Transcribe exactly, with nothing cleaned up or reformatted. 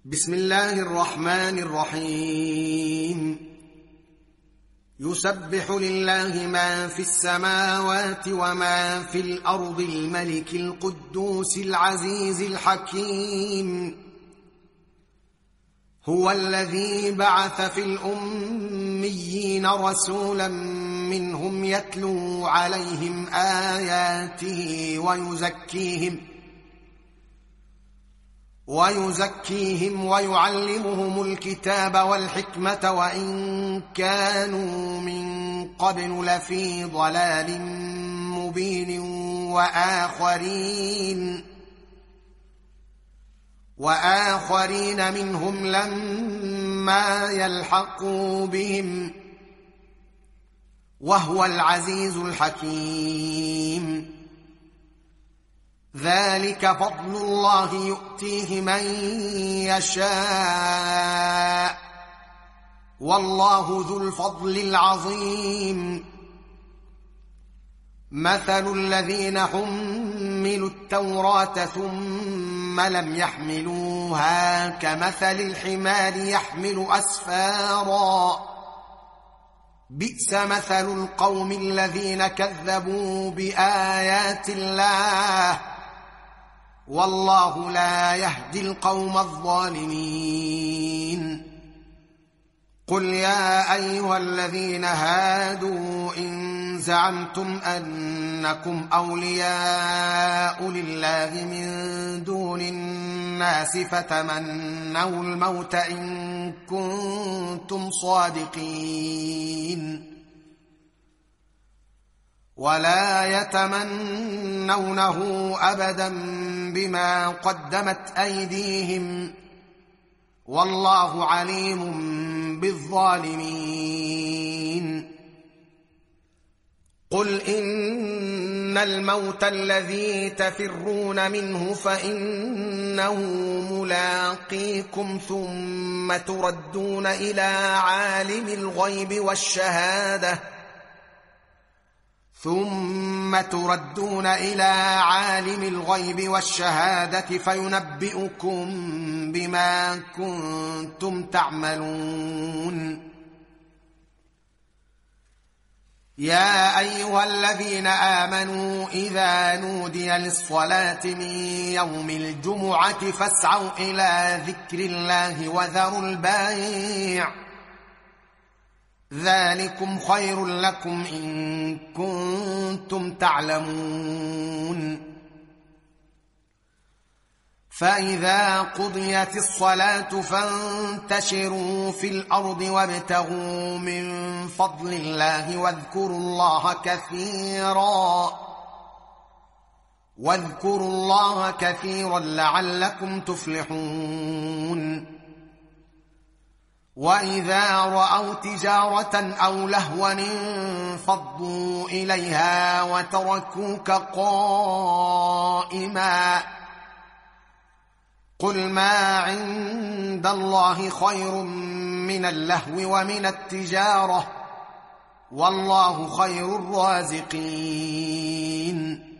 بسم الله الرحمن الرحيم يسبح لله ما في السماوات وما في الأرض الملك القدوس العزيز الحكيم هو الذي بعث في الأميين رسولا منهم يتلو عليهم آياته ويزكيهم ويزكيهم ويعلمهم الكتاب والحكمة وإن كانوا من قبل لفي ضلال مبين وآخرين وآخرين منهم لما يلحقوا بهم وهو العزيز الحكيم ذلك فضل الله يؤتيه من يشاء والله ذو الفضل العظيم مثل الذين حملوا التوراة ثم لم يحملوها كمثل الحمار يحمل أسفارا بئس مثل القوم الذين كذبوا بآيات الله والله لا يهدي القوم الظالمين قل يا أيها الذين هادوا إن زعمتم أنكم أولياء لله من دون الناس فتمنوا الموت إن كنتم صادقين ولا يتمنونه أبدا بما قدمت أيديهم والله عليم بالظالمين قل إن الموت الذي تفرون منه فإنه ملاقيكم ثم تردون إلى عالم الغيب والشهادة ثم تردون إلى عالم الغيب والشهادة فينبئكم بما كنتم تعملون يا أيها الذين آمنوا إذا نودي للصلاة من يوم الجمعة فاسعوا إلى ذكر الله وذروا البيع ذلكم خير لكم إن كنتم تعلمون فإذا قضيت الصلاة فانتشروا في الأرض وابتغوا من فضل الله واذكروا الله كثيرا واذكروا الله كثيرا لعلكم تفلحون وإذا رأوا تجارة أو لهوا انفضوا إليها وتركوك قائما قل ما عند الله خير من اللهو ومن التجارة والله خير الرازقين